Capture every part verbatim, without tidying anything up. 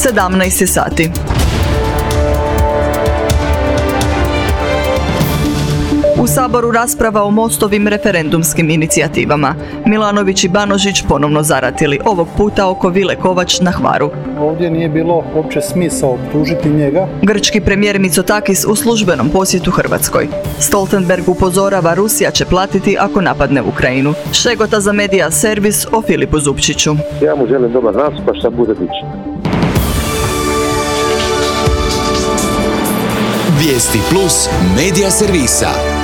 sedamnaest je sati. U Saboru rasprava o Mostovim referendumskim inicijativama. Milanović i Banožić ponovno zaratili, ovog puta oko Vile Kovač na Hvaru. Ovdje nije bilo uopće smisao optužiti njega. Grčki premijer Mitsotakis u službenom posjetu Hrvatskoj. Stoltenberg upozorava, Rusija će platiti ako napadne Ukrajinu. Šegota za Medija servis o Filipu Zupčiću. Ja mu želim dobar nastup, pa šta bude biće. Vijesti plus Medija servisa.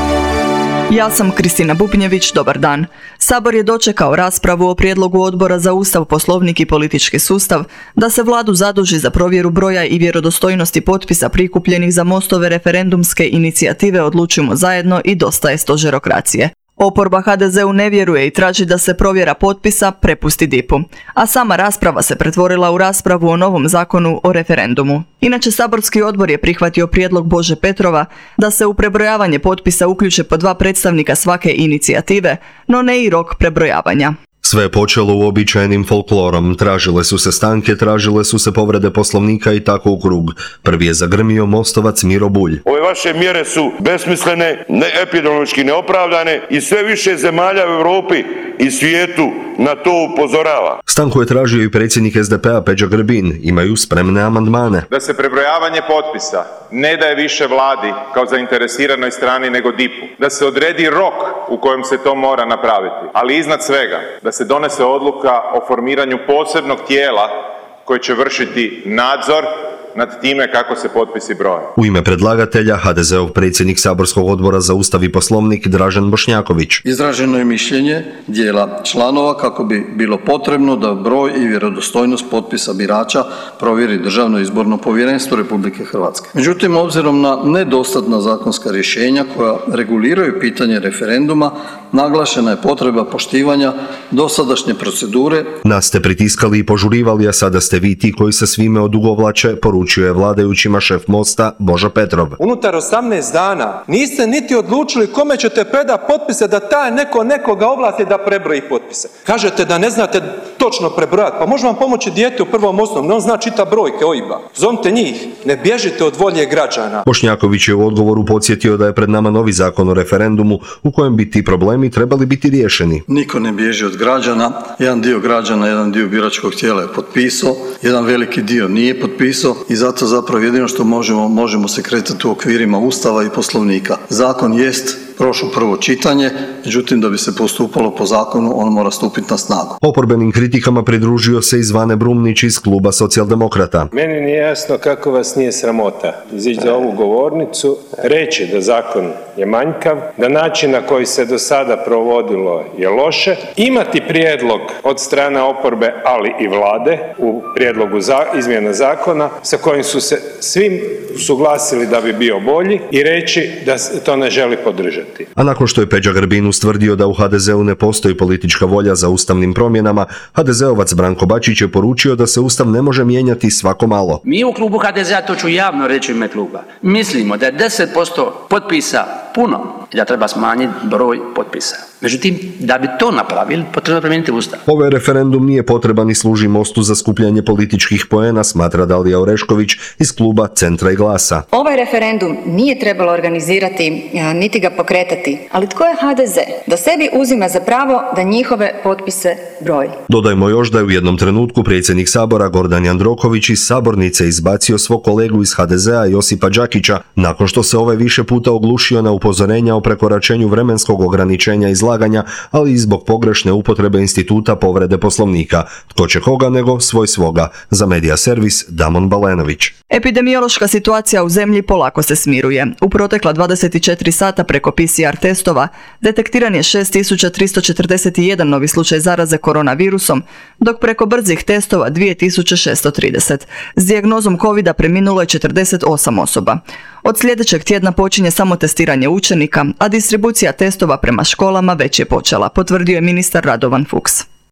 Ja sam Kristina Bubnjević, dobar dan. Sabor je dočekao raspravu o prijedlogu Odbora za Ustav, Poslovnik i politički sustav da se vladu zaduži za provjeru broja i vjerodostojnosti potpisa prikupljenih za Mostove referendumske inicijative Odlučujmo zajedno i Dosta je stožerokracije. Oporba ha de zeu ne vjeruje i traži da se provjera potpisa prepusti D I P-u, a sama rasprava se pretvorila u raspravu o novom zakonu o referendumu. Inače, saborski odbor je prihvatio prijedlog Bože Petrova da se u prebrojavanje potpisa uključe po dva predstavnika svake inicijative, no ne i rok prebrojavanja. Sve je počelo uobičajenim folklorom, tražile su se stanke, tražile su se povrede Poslovnika i tako u krug. Prvi je zagrmio Mostovac Miro Bulj. Ove vaše mjere su besmislene, ne, epidemiološki neopravdane i sve više zemalja u Europi i svijetu na to upozorava. Stanku je tražio i predsjednik es de pe a Peđa Grbin, imaju spremne amandmane. Da se prebrojavanje potpisa ne daje više vladi kao zainteresiranoj strani nego D I P-u. Da se odredi rok u kojem se to mora napraviti, ali iznad svega da se donese odluka o formiranju posebnog tijela koje će vršiti nadzor nad time kako se potpisi broje. U ime predlagatelja ha de zeov predsjednik Saborskog odbora za Ustav i Poslovnik Dražen Bošnjaković. Izraženo je mišljenje dijela članova kako bi bilo potrebno da broj i vjerodostojnost potpisa birača provjeri Državno izborno povjerenstvo Republike Hrvatske. Međutim, obzirom na nedostatna zakonska rješenja koja reguliraju pitanje referenduma, naglašena je potreba poštivanja dosadašnje procedure. Nas ste pritiskali i požurivali, a sada ste vi ti koji se svime odugovlače, poručio je vladajućima šef Mosta Božo Petrov. Unutar osamnaest dana niste niti odlučili kome ćete predati potpise da taj neko nekoga ovlasti da prebroji potpise. Kažete da ne znate točno prebrojati, pa može vam pomoći dijete u prvom osnovnom, on zna čita brojke O I B-a. Zovite njih, ne bježite od volje građana. Bošnjaković je u odgovoru podsjetio da je pred nama novi zakon o referendumu u kojem bi ti problemi trebali biti riješeni. Niko ne bježi od građana, jedan dio građana, jedan dio biračkog tijela je potpisao, jedan veliki dio nije potpisao i zato zapravo jedino što možemo, možemo se kretati u okvirima Ustava i Poslovnika. Zakon jest prošlo prvo čitanje, međutim da bi se postupalo po zakonu, on mora stupiti na snagu. Oporbenim kritikama pridružio se i Zvane Brumnić iz kluba Socijaldemokrata. Meni nije jasno kako vas nije sramota izići za ovu govornicu, reći da zakon je manjkav, da način na koji se do sada provodilo je loše, imati prijedlog od strane oporbe, ali i vlade u prijedlogu za, izmjena zakona sa kojim su se svim suglasili da bi bio bolji i reći da to ne želi podržati. A nakon što je Peđa Grbin ustvrdio da u ha de zeu ne postoji politička volja za ustavnim promjenama, ha de zeovac Branko Bačić je poručio da se ustav ne može mijenjati svako malo. Mi u klubu ha de zea, to ću javno reći u ime kluba, mislimo da je deset posto potpisa puno i da treba smanjiti broj potpisa. Međutim, da bi to napravili, potrebno promijeniti ustav. Ovaj referendum nije potreban i služi Mostu za skupljanje političkih poena, smatra Dalija Orešković iz kluba Centra i Glasa. Ovaj referendum nije trebalo organizirati, niti ga pokretati, ali tko je ha de ze da sebi uzima za pravo da njihove potpise broji? Dodajmo još da je u jednom trenutku predsjednik Sabora Gordan Jandroković iz sabornice izbacio svog kolegu iz ha de zea Josipa Đakića, nakon što se ovaj više puta oglušio na upozorenja o prekoračenju vremenskog ograničenja izlaganja, ali i zbog pogrešne upotrebe instituta povrede Poslovnika. Tko će koga nego svoj svoga. Za Medija servis Damon Balenović. Epidemiološka situacija u zemlji polako se smiruje. U protekla dvadeset četiri sata preko pe ce er testova detektiran je šest tisuća tristo četrdeset jedan novi slučaj zaraze koronavirusom, dok preko brzih testova dvije tisuće šesto trideset. S dijagnozom covida preminulo je četrdeset osam osoba. Od sljedećeg tjedna počinje samo testiranje učenika, a distribucija testova prema školama već je počela, potvrdio je ministar Radovan Fuchs.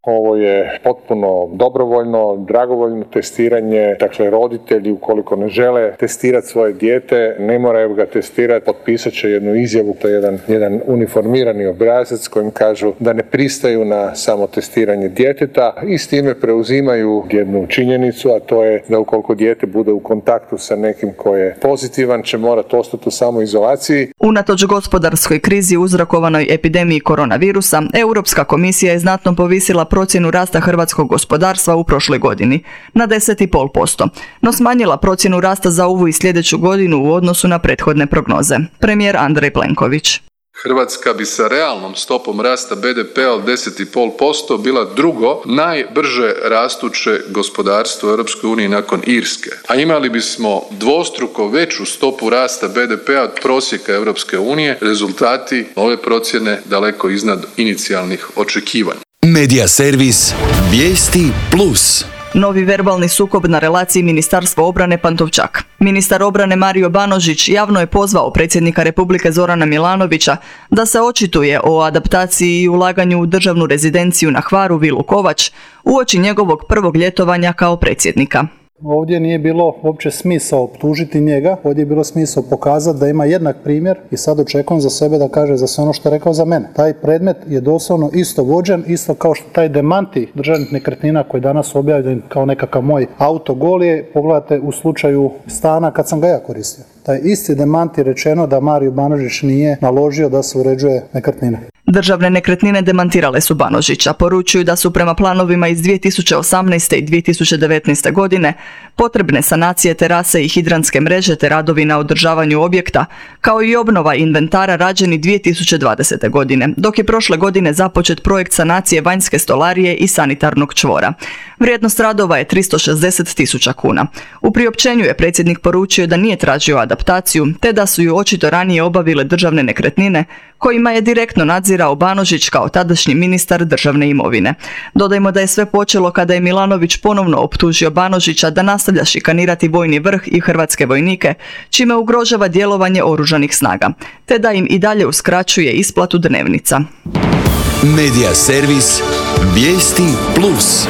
Ovo je potpuno dobrovoljno, dragovoljno testiranje, dakle roditelji ukoliko ne žele testirati svoje dijete, ne moraju ga testirati, potpisat će jednu izjavu, to je jedan, jedan uniformirani obrazac kojim kažu da ne pristaju na samo testiranje djeteta i s time preuzimaju jednu činjenicu, a to je da ukoliko dijete bude u kontaktu sa nekim ko je pozitivan, će morati ostati u samoizolaciji. Unatoč gospodarskoj krizi uzrokovanoj epidemiji koronavirusa, Europska komisija je znatno povisila procjenu rasta hrvatskog gospodarstva u prošloj godini na deset zarez pet posto, no smanjila procjenu rasta za ovu i sljedeću godinu u odnosu na prethodne prognoze. Premijer Andrej Plenković. Hrvatska bi sa realnom stopom rasta be de pe-a od deset zarez pet posto bila drugo najbrže rastuće gospodarstvo u Europskoj uniji nakon Irske. A imali bismo dvostruko veću stopu rasta be de pe-a od prosjeka Europske unije. Rezultati ove procjene daleko iznad inicijalnih očekivanja. Medija servis Vijesti plus. Novi verbalni sukob na relaciji Ministarstva obrane Pantovčak. Ministar obrane Mario Banožić javno je pozvao predsjednika Republike Zorana Milanovića da se očituje o adaptaciji i ulaganju u državnu rezidenciju na Hvaru Vilu Kovač uoči njegovog prvog ljetovanja kao predsjednika. Ovdje nije bilo uopće smisao optužiti njega, ovdje je bilo smisao pokazati da ima jednak primjer i sad očekujem za sebe da kaže za sve ono što je rekao za mene. Taj predmet je doslovno isto vođen, isto kao što taj demanti državnih nekretnina koji je danas objavljen kao nekakav moj autogol je, pogledajte u slučaju stana kad sam ga ja koristio. Taj isti demant je rečeno da Mario Banožić nije naložio da se uređuje nekretnine. Državne nekretnine demantirale su Banožića, poručuju da su prema planovima iz dvije tisuće osamnaeste i dvije tisuće devetnaeste godine potrebne sanacije terase i hidranske mreže te radovi na održavanju objekta, kao i obnova inventara rađeni dvije tisuće dvadesete godine, dok je prošle godine započet projekt sanacije vanjske stolarije i sanitarnog čvora. Vrijednost radova je tristo šezdeset tisuća kuna. U priopćenju je predsjednik poručio da nije tražio adaptaciju, te da su ju očito ranije obavile državne nekretnine, kojima je direktno nadzirao Banožić kao tadašnji ministar državne imovine. Dodajmo da je sve počelo kada je Milanović ponovno optužio Banožića da nastavlja šikanirati vojni vrh i hrvatske vojnike, čime ugrožava djelovanje oružanih snaga, te da im i dalje uskraćuje isplatu dnevnica. Medija servis Vijesti plus.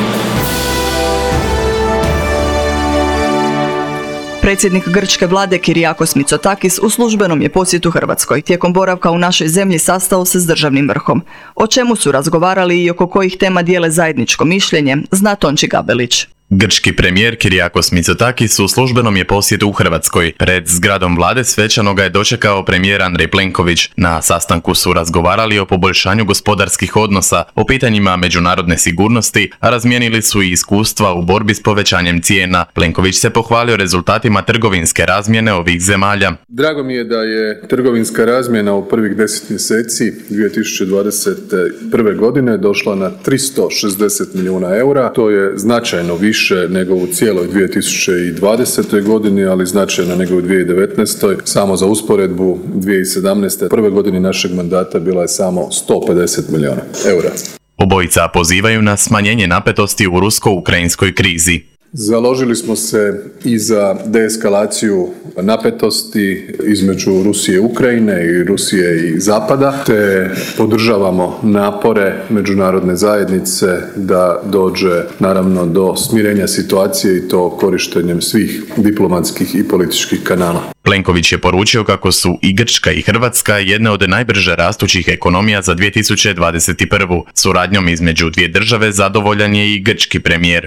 Predsjednik grčke vlade Kyriakos Mitsotakis u službenom je posjetu Hrvatskoj. Tijekom boravka u našoj zemlji sastao se s državnim vrhom. O čemu su razgovarali i oko kojih tema dijele zajedničko mišljenje, zna Tonči Gabelić. Grčki premijer Kyriakos Mitsotakis u službenom je posjetu u Hrvatskoj. Pred zgradom vlade svečano ga je dočekao premijer Andrej Plenković. Na sastanku su razgovarali o poboljšanju gospodarskih odnosa, o pitanjima međunarodne sigurnosti, a razmijenili su i iskustva u borbi s povećanjem cijena. Plenković se pohvalio rezultatima trgovinske razmjene ovih zemalja. Drago mi je da je trgovinska razmjena u prvih deset mjeseci dvije tisuće dvadeset prve. godine došla na tristo šezdeset milijuna eura. To je značajno više nego u cijeloj dvije tisuće dvadesetoj. godini, ali značajno nego u dvije tisuće devetnaestoj. Samo za usporedbu dvije tisuće sedamnaeste. prve godine našeg mandata bila je samo sto pedeset milijuna eura. Obojica pozivaju na smanjenje napetosti u rusko-ukrajinskoj krizi. Založili smo se i za deeskalaciju napetosti između Rusije i Ukrajine i Rusije i Zapada, te podržavamo napore međunarodne zajednice da dođe naravno do smirenja situacije i to korištenjem svih diplomatskih i političkih kanala. Plenković je poručio kako su i Grčka i Hrvatska jedne od najbrže rastućih ekonomija za dvije tisuće dvadeset prvu. Suradnjom između dvije države zadovoljan je i grčki premijer.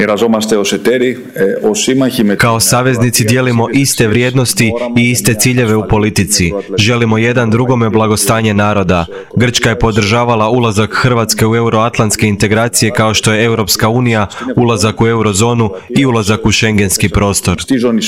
Kao saveznici dijelimo iste vrijednosti i iste ciljeve u politici. Želimo jedan drugome blagostanje naroda. Grčka je podržavala ulazak Hrvatske u euroatlantske integracije kao što je Europska unija, ulazak u eurozonu i ulazak u šengenski prostor.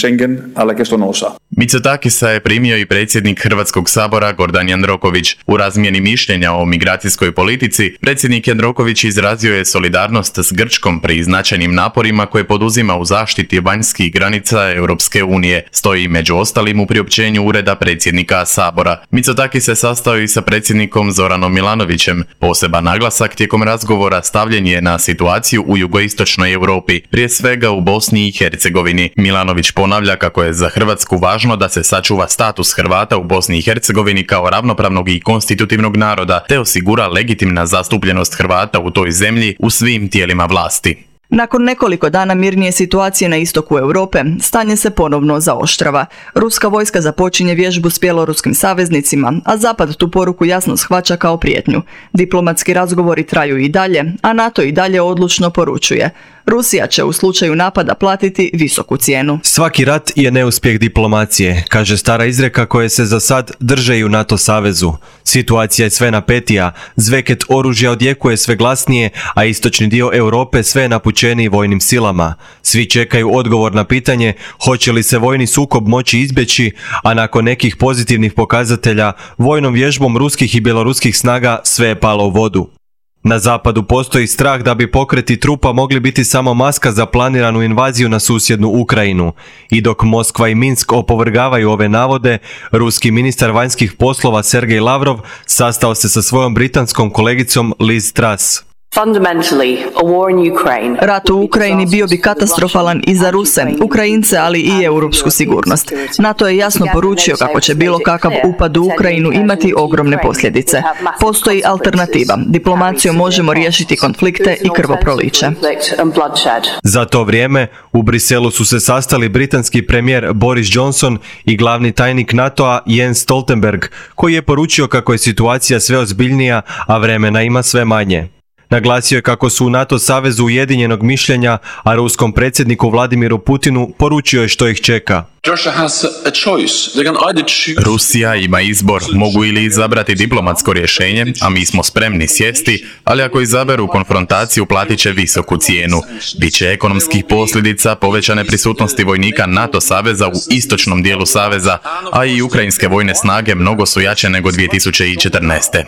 Mitsotakisa je primio i predsjednik Hrvatskog sabora Gordan Jandroković. U razmjeni mišljenja o migracijskoj politici, predsjednik Jandroković izrazio je solidarnost s Grčkom pri značajnim naporima koje poduzima u zaštiti vanjskih granica Europske unije, stoji među ostalim u priopćenju ureda predsjednika sabora. Mitsotakis se sastao i sa predsjednikom Zoranom Milanovićem. Poseban naglasak tijekom razgovora stavljen je na situaciju u jugoistočnoj Europi, prije svega u Bosni i Hercegovini. Milanović ponavlja kako je za Hrvatsku važno nužno da se sačuva status Hrvata u Bosni i Hercegovini kao ravnopravnog i konstitutivnog naroda, te osigura legitimna zastupljenost Hrvata u toj zemlji u svim tijelima vlasti. Nakon nekoliko dana mirnije situacije na istoku Europe, stanje se ponovno zaoštrava. Ruska vojska započinje vježbu s bjeloruskim saveznicima, a Zapad tu poruku jasno shvaća kao prijetnju. Diplomatski razgovori traju i dalje, a NATO i dalje odlučno poručuje: Rusija će u slučaju napada platiti visoku cijenu. Svaki rat je neuspjeh diplomacije, kaže stara izreka koje se za sad drže i u NATO savezu. Situacija je sve napetija, zveket oružja odjekuje sve glasnije, a istočni dio Europe sve je napućeniji vojnim silama. Svi čekaju odgovor na pitanje hoće li se vojni sukob moći izbjeći, a nakon nekih pozitivnih pokazatelja, vojnom vježbom ruskih i bjeloruskih snaga sve je palo u vodu. Na zapadu postoji strah da bi pokreti trupa mogli biti samo maska za planiranu invaziju na susjednu Ukrajinu. I dok Moskva i Minsk opovrgavaju ove navode, ruski ministar vanjskih poslova Sergej Lavrov sastao se sa svojom britanskom kolegicom Liz Truss. Rat u Ukrajini bio bi katastrofalan i za Ruse, Ukrajince, ali i europsku sigurnost. NATO je jasno poručio kako će bilo kakav upad u Ukrajinu imati ogromne posljedice. Postoji alternativa. Diplomacijom možemo riješiti konflikte i krvoproliće. Za to vrijeme u Briselu su se sastali britanski premijer Boris Johnson i glavni tajnik NATO-a Jens Stoltenberg, koji je poručio kako je situacija sve ozbiljnija, a vremena ima sve manje. Naglasio je kako su u NATO savezu ujedinjenog mišljenja, a ruskom predsjedniku Vladimiru Putinu poručio je što ih čeka. Rusija ima izbor, mogu ili izabrati diplomatsko rješenje, a mi smo spremni sjesti, ali ako izaberu konfrontaciju platit će visoku cijenu. Biće ekonomskih posljedica povećane prisutnosti vojnika NATO saveza u istočnom dijelu saveza, a i ukrajinske vojne snage mnogo su jače nego dvije tisuće četrnaeste.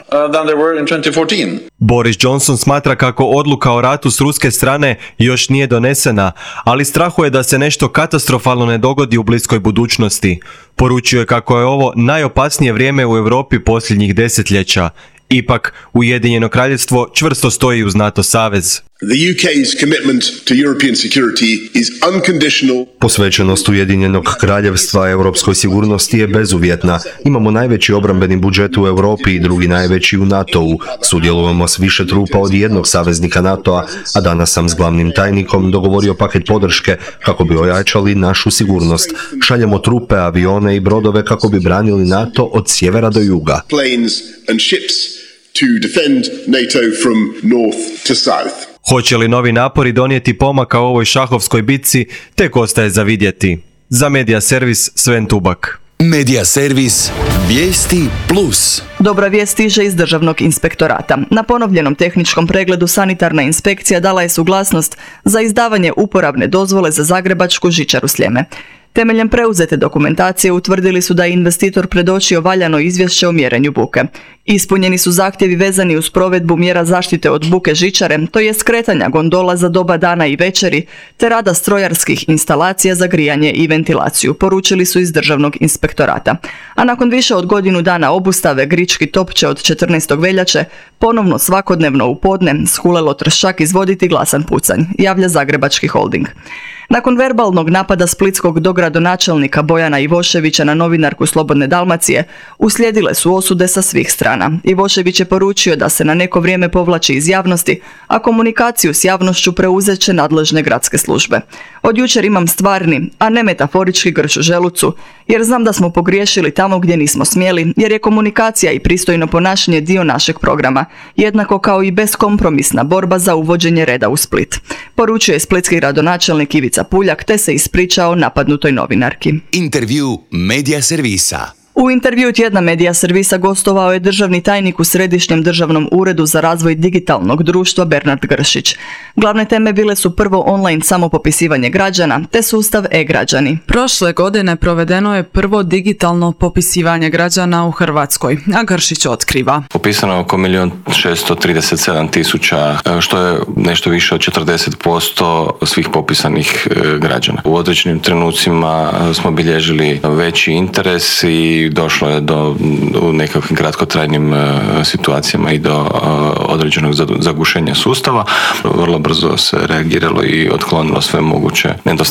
Boris Johnson smatra kako odluka o ratu s ruske strane još nije donesena, ali strahuje da se nešto katastrofalno ne dogodi u bliskoj budućnosti. Poručio je kako je ovo najopasnije vrijeme u Europi posljednjih desetljeća. Ipak, Ujedinjeno kraljevstvo čvrsto stoji uz NATO savez. The U K's commitment to European security is unconditional. Posvećenost Ujedinjenog kraljevstva europskoj sigurnosti je bezuvjetna. Imamo najveći obrambeni budžet u Europi i drugi najveći u NATO-u. Sudjelujemo s više trupa od jednog saveznika NATO-a, a danas sam s glavnim tajnikom dogovorio paket podrške kako bi ojačali našu sigurnost. Šaljemo trupe, avione i brodove kako bi branili NATO od sjevera do juga. Planes and ships to defend NATO from north to south. Hoće li novi napori donijeti pomaka u ovoj šahovskoj bitci, tek ostaje za vidjeti. Za Medija servis Sven Tubak. Medija servis Vijesti plus. Dobra vijest stiže iz Državnog inspektorata. Na ponovljenom tehničkom pregledu sanitarna inspekcija dala je suglasnost za izdavanje uporabne dozvole za zagrebačku žičaru Sljeme. Temeljem preuzete dokumentacije utvrdili su da je investitor predočio valjano izvješće o mjerenju buke. Ispunjeni su zahtjevi vezani uz provedbu mjera zaštite od buke žičare, to je skretanja gondola za doba dana i večeri, te rada strojarskih instalacija za grijanje i ventilaciju, poručili su iz Državnog inspektorata. A nakon više od godinu dana obustave, Grički top će od četrnaestog veljače ponovno svakodnevno u podne s Hulelo Trščak izvoditi glasan pucanj, javlja Zagrebački holding. Nakon verbalnog napada splitskog dogradonačelnika Bojana Ivoševića na novinarku Slobodne Dalmacije, uslijedile su osude sa svih strana. Ivošević je poručio da se na neko vrijeme povlači iz javnosti, a komunikaciju s javnošću preuzet će nadležne gradske službe. Od jučer imam stvarni, a ne metaforički grč u želucu, jer znam da smo pogriješili tamo gdje nismo smjeli, jer je komunikacija i pristojno ponašanje dio našeg programa, jednako kao i beskompromisna borba za uvođenje reda u Split. Poručio je splitski gradonačelnik Ivica Puljak, te se ispričao napadnutoj novinarki. Intervju Medija servisa. U intervju tjedna Medija servisa gostovao je državni tajnik u Središnjem državnom uredu za razvoj digitalnog društva Bernard Gršić. Glavne teme bile su prvo online samopopisivanje građana te sustav e-građani. Prošle godine provedeno je prvo digitalno popisivanje građana u Hrvatskoj, a Gršić otkriva. Popisano je oko milijun šesto trideset sedam tisuća, što je nešto više od četrdeset posto svih popisanih građana. U određenim trenucima smo bilježili veći interes i došlo je do u nekakvim kratkotrajnim situacijama i do određenog zagušenja sustava. Vrlo brzo se reagiralo i otklonilo sve moguće nedostatke.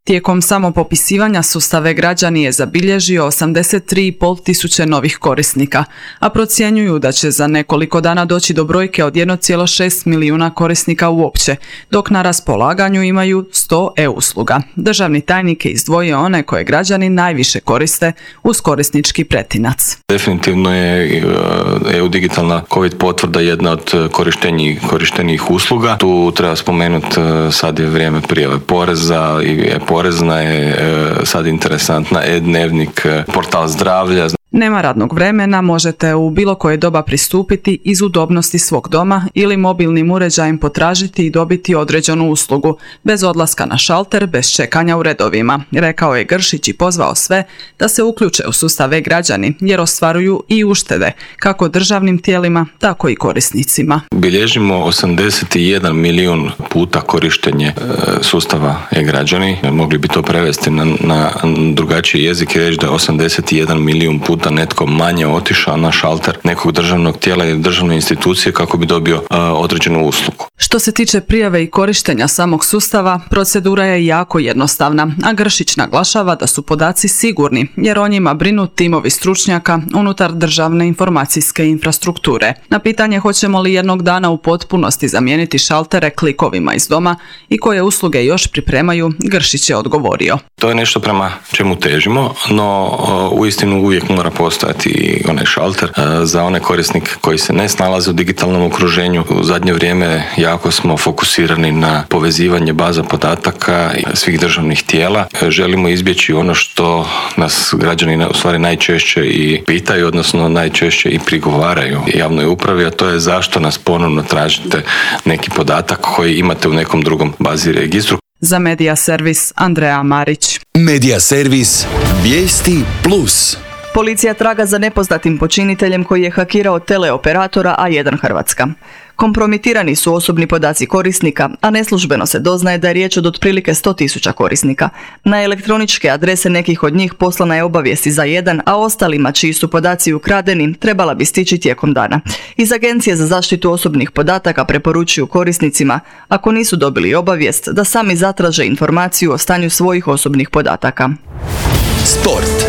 Tijekom samopopisivanja sustav e-građani je zabilježio osamdeset tri i pol tisuće novih korisnika, a procjenjuju da će za nekoliko dana doći do brojke od jedan zarez šest milijuna korisnika uopće, dok na raspolaganju imaju sto e-usluga. Državni tajnik je izdvojio one koje građani najviše koriste uz korisnički pretinac. Definitivno je E U digitalna COVID potvrda jedna od korištenijih usluga. Tu treba spomenuti, sad je vrijeme prijave poreza i e-porezna je sad interesantna, e-dnevnik, portal zdravlja. Nema radnog vremena, možete u bilo koje doba pristupiti iz udobnosti svog doma ili mobilnim uređajem potražiti i dobiti određenu uslugu, bez odlaska na šalter, bez čekanja u redovima, rekao je Gršić i pozvao sve da se uključe u sustav e-građani jer ostvaruju i uštede, kako državnim tijelima, tako i korisnicima. Bilježimo osamdeset jedan milijun puta korištenje sustava e-građani. Mogli bi to prevesti na, na drugačiji jezik i reći da je osamdeset jedan milijun puta netko manje otišao na šalter nekog državnog tijela ili državne institucije kako bi dobio uh, određenu uslugu. Što se tiče prijave i korištenja samog sustava, procedura je jako jednostavna, a Gršić naglašava da su podaci sigurni, jer o njima brinu timovi stručnjaka unutar državne informacijske infrastrukture. Na pitanje hoćemo li jednog dana u potpunosti zamijeniti šaltere klikovima iz doma i koje usluge još pripremaju, Gršić je odgovorio. To je nešto prema čemu težimo, no uh, uistinu uvijek mora postojati onaj šalter za one korisnike koji se ne snalaze u digitalnom okruženju. U zadnje vrijeme jako smo fokusirani na povezivanje baza podataka svih državnih tijela. Želimo izbjeći ono što nas građani u stvari najčešće i pitaju, odnosno najčešće i prigovaraju javnoj upravi, a to je zašto nas ponovno tražite neki podatak koji imate u nekom drugom bazi registru. Za Medija servis Andreja Marić. Medija servis Vijesti plus. Policija traga za nepoznatim počiniteljem koji je hakirao teleoperatora A jedan Hrvatska. Kompromitirani su osobni podaci korisnika, a neslužbeno se doznaje da je riječ od otprilike sto tisuća korisnika. Na elektroničke adrese nekih od njih poslana je obavijest iz A jedan, a ostalima čiji su podaci ukradeni trebala bi stići tijekom dana. Iz Agencije za zaštitu osobnih podataka preporučuju korisnicima, ako nisu dobili obavijest, da sami zatraže informaciju o stanju svojih osobnih podataka. Sport.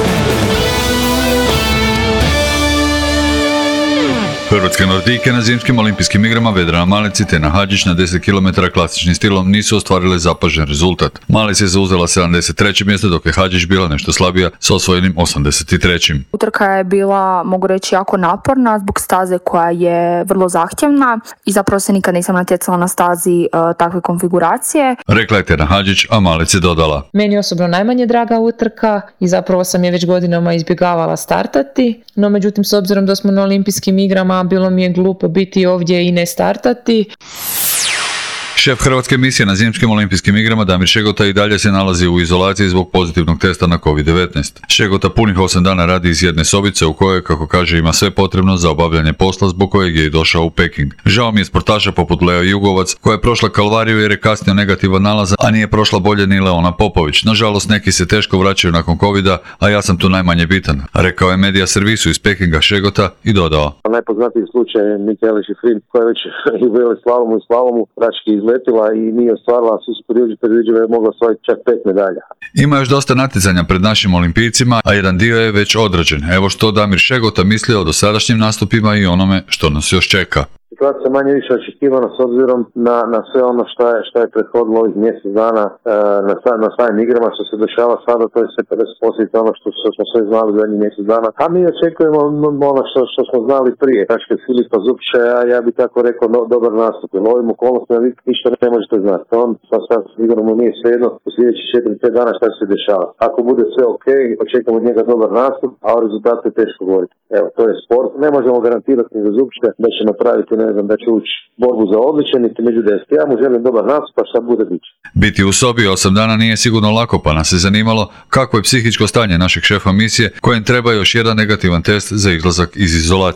Hrvatske nordike na zimskim olimpijskim igrama Vedrana Malić i Tena Hadžić na deset kilometara klasičnim stilom nisu ostvarile zapažen rezultat. Malić je zauzela sedamdeset treće mjesto, dok je Hadžić bila nešto slabija sa osvojenim osamdeset trećim Utrka je bila, mogu reći, jako naporna zbog staze koja je vrlo zahtjevna i zapravo se nikad nisam natjecala na stazi uh, takve konfiguracije. Rekla je Tena Hadžić, a Malić je dodala: Meni osobno najmanje draga utrka i zapravo sam je već godinama izbjegavala startati, no međutim s obzirom da smo na olimpijskim igrama bilo mi je glupo biti ovdje i ne startati. Šef hrvatske misije na zimskim olimpijskim igrama Damir Šegota i dalje se nalazi u izolaciji zbog pozitivnog testa na kovid devetnaest. Šegota punih osam dana radi iz jedne sobice u kojoj, kako kaže, ima sve potrebno za obavljanje posla zbog kojeg je i došao u Peking. Žao mi je sportaša poput Leo Jugovac koja je prošla kalvariju jer je kasnio negativan nalaz, a nije prošla bolje ni Leona Popović. Nažalost, neki se teško vraćaju nakon covida, a ja sam tu najmanje bitan, rekao je Medija servisu iz Pekinga Šegota i dodao: Najpoznatiji slučaj je Mikaela Šifrin koja je već i u veleslalomu i slalomu prački izletila i nije ostvarila, su se predviđali je mogla osvojiti čak pet medalja. Ima još dosta natjecanja pred našim olimpijcima, a jedan dio je već odrađen. Evo što Damir Šegota misli o dosadašnjim nastupima i onome što nas još čeka. Situacija manje više očekivana s obzirom na, na sve ono što je, što je prethodilo ovih mjesec dana e, na, na samim igrama, što se dešava sada, to je sve pedeset posto ono što, što smo sve znali u zadnjih mjesec dana. A mi očekujemo ono što, što smo znali prije. Kaške Filipa Zupča, ja, ja bih tako rekao, no, dobar nastup. U ovim okolnostima vi ništa ne možete znati. On sa sa sigurno nije svejedno u sljedećih četiri pet dana šta se dešava. Ako bude sve ok, očekujemo od njega dobar nastup, a o rezultatu je teško govoriti. Evo, to je sport. Ne možemo garantirati ni za Zupča da će napraviti, ne znam, da će ući borbu za odličje, niti među deset. Ja mu želim dobar nastup, pa šta bude biće. Biti u sobi osam dana nije sigurno lako, pa nas je zanimalo kako je psihičko stanje našeg šefa misije, kojem treba još jedan negativan test za izlazak iz izolacije.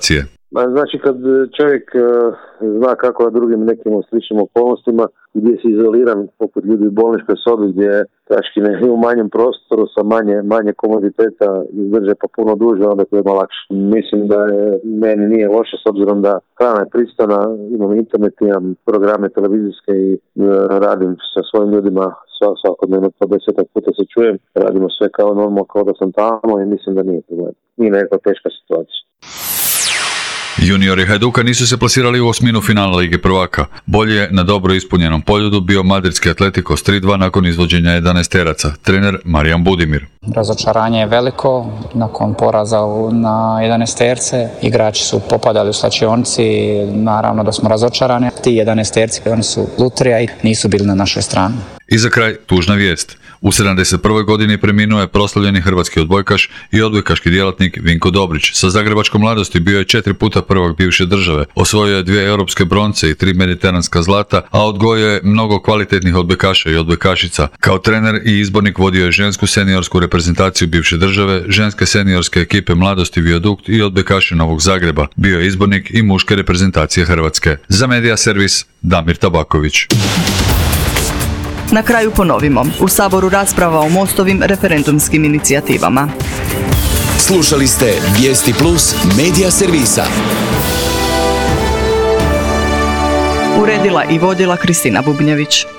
Ma, znači kad čovjek uh, zna kako na drugim nekim sličnim okolnostima gdje si izoliran poput ljudi u bolničkoj sobi gdje taškine u manjem prostoru sa manje, manje komoditeta izdrže pa puno duže, onda to je malo lakše. Mislim da je, meni nije loše s obzirom da hrana je pristana, imam internet, imam programe televizijske i uh, radim sa svojim ljudima svakodnevno po desetak puta se čujem, radimo sve kao normalno, kao da sam tamo i mislim da nije problem. Nije neka teška situacija. Juniori Hajduka nisu se plasirali u osminu finala Lige prvaka. Bolje je na dobro ispunjenom poljudu bio madridski Atletico s tri dva nakon izvođenja jedanaesteraca. Trener Marijan Budimir. Razočaranje je veliko nakon poraza na jedanaesterce. Igrači su popadali u slačionici, naravno da smo razočarani. Ti jedanaesterci, oni su lutrija i nisu bili na našoj strani. I za kraj, tužna vijest. U sedamdeset prvoj godini preminuo je proslavljeni hrvatski odbojkaš i odbojkaški djelatnik Vinko Dobrić. Sa zagrebačkom mladosti bio je četiri puta prvak bivše države, osvojio je dvije europske bronce i tri mediteranska zlata, a odgojio je mnogo kvalitetnih odbojkaša i odbojkašica. Kao trener i izbornik vodio je žensku seniorsku reprezentaciju bivše države, ženske seniorske ekipe mladosti Viadukt i odbojkaše Novog Zagreba. Bio je izbornik i muške reprezentacije Hrvatske. Za Medija servis Damir Tabaković. Na kraju ponovimo, u Saboru rasprava o Mostovim referendumskim inicijativama. Slušali ste Vijesti Plus Medija servisa. Uredila i vodila Kristina Bubnjević.